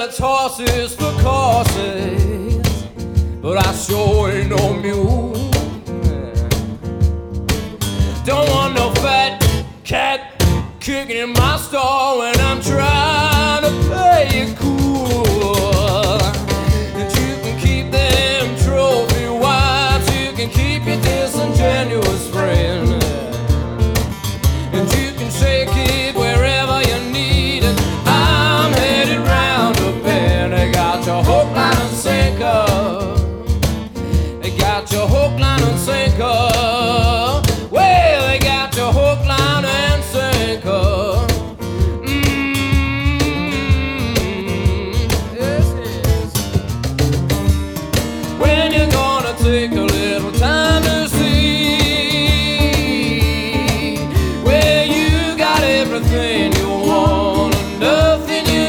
it's horses for courses, but I sure ain't no mule. Don't want no fat cat kicking in my stall when I'm trying to play it cool. And you can keep them trophy wives, you can keep your disingenuous friend, and you can shake it wherever you need it. I'm headed round the bend. They got your hook, line, and sinker. They got your hook, line, and sinker. Well, they got your hook, line, and sinker. Yes, yes. When you're gonna take a little time to see where you got everything you want and nothing you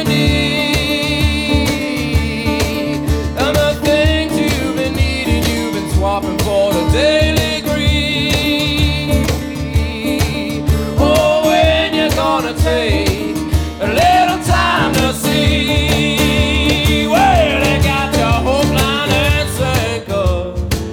need, and the things you've been needing, you've been swapping for the daily greed. Oh, when you're gonna take a little time to see, well, they got your hook, line, and sinker.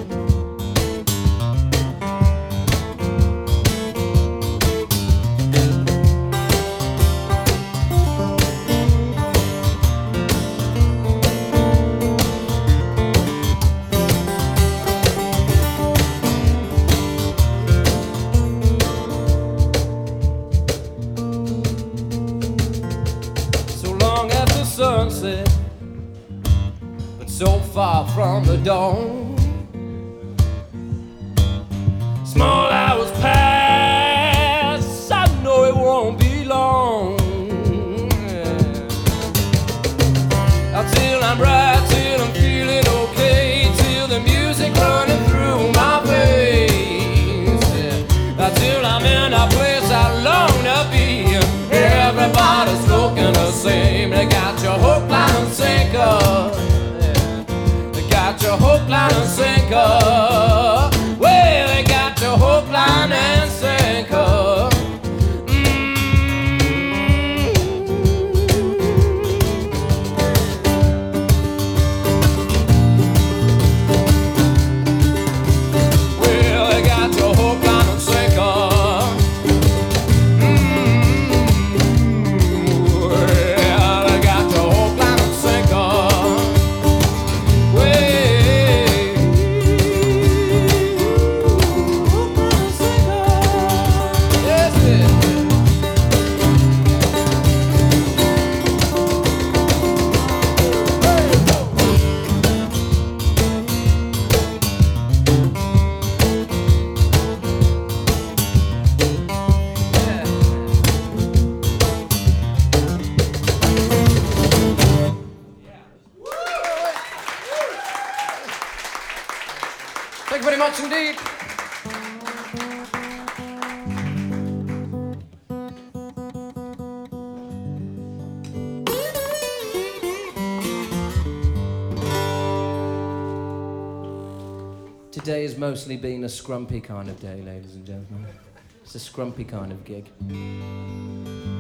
So long after sunset, but so far from the dawn. Small hours pass, I know it won't be long. Till I'm right, till I'm feeling okay, till the music running through my veins, till I'm in a place I long to be. Everybody's looking the same. They got your hook, line, and sinker. They got your hook, line, and sinker. Well, they got your hook, line, and sinker. Well, they got your hook, line, and sinker. Well, they got your hook, line, and sinker. Well, hook, line, and sinker. Yes, yes. Thank you very much indeed. Today has mostly been a scrumpy kind of day, ladies and gentlemen. It's a scrumpy kind of gig.